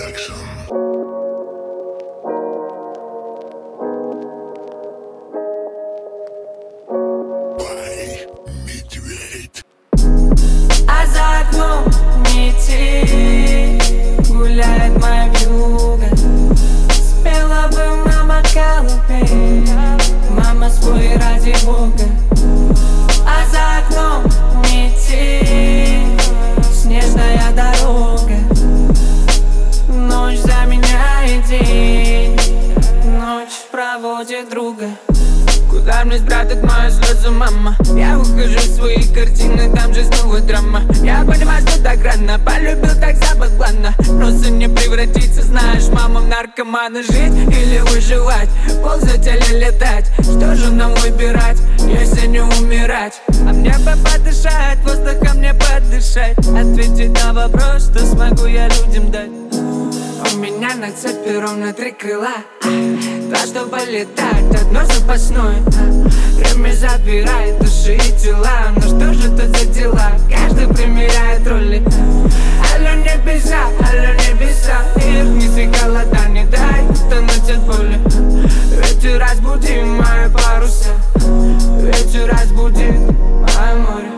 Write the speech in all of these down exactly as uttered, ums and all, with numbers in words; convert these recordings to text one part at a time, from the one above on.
А за окном метель, гуляет моя вьюга. Спела бы мама колыбель, мама, спой ради Бога. А за окном метель, снежная дорога. Ночь заменяет день, ночь проводит друга. Куда мне спрятать мою слезу, мама? Я ухожу в свои картины, там же снова драма. Я понимаю, что так рано, полюбил так забакланно. Просто не превратиться, знаешь, мама, в наркомана. Жить или выживать, ползать или летать? Что же нам выбирать, если не умирать? А мне бы подышать, воздухом мне подышать, ответить на вопрос, что смогу я людям дать. У меня на цепи ровно три крыла, два, чтобы летать, одно запасное. Время забирает души и тела, но что же это за дела? Каждый примеряет роли. Алло, небеса, алло, небеса, их неси холода, не дай тонуть от боли. Ветер разбуди мои паруса, ветер разбуди мое море.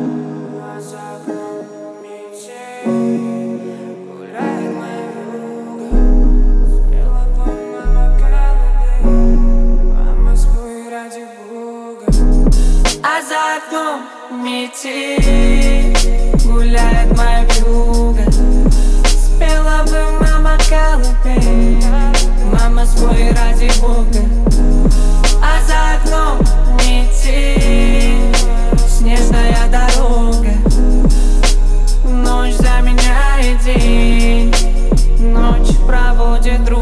А за окном метель, гуляет моя вьюга. Спела бы мама колыбель, мама, спой ради Бога. А за окном метель, снежная дорога. Ночь заменяет день, ночь проводит друг.